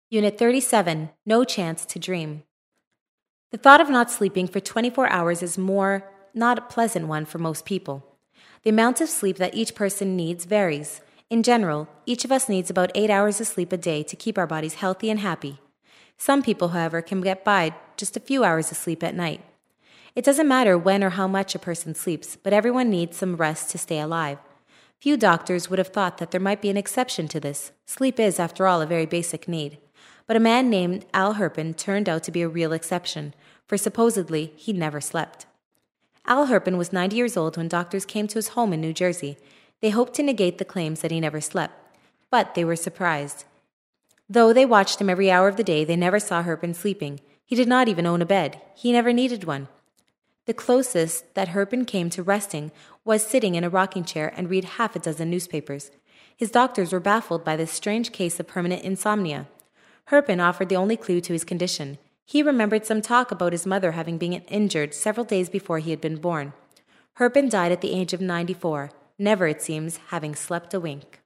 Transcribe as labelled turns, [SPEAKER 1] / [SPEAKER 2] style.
[SPEAKER 1] Unit 37, No Chance to Dream. The thought of not sleeping for 24 hours is not a pleasant one for most people. The amount of sleep that each person needs varies. In general, each of us needs about 8 hours of sleep a day to keep our bodies healthy and happy. Some people, however, can get by just a few hours of sleep at night. It doesn't matter when or how much a person sleeps, but everyone needs some rest to stay alive. Few doctors would have thought that there might be an exception to this. Sleep is, after all, a very basic need. But a man named Al Herpin turned out to be a real exception, for supposedly he never slept. Al Herpin was 90 years old when doctors came to his home in New Jersey. They hoped to negate the claims that he never slept, but they were surprised. Though they watched him every hour of the day, they never saw Herpin sleeping. He did not even own a bed. He never needed one. The closest that Herpin came to resting was sitting in a rocking chair and read half a dozen newspapers. His doctors were baffled by this strange case of permanent insomnia. Herpin offered the only clue to his condition. He remembered some talk about his mother having been injured several days before he had been born. Herpin died at the age of 94, never, it seems, having slept a wink.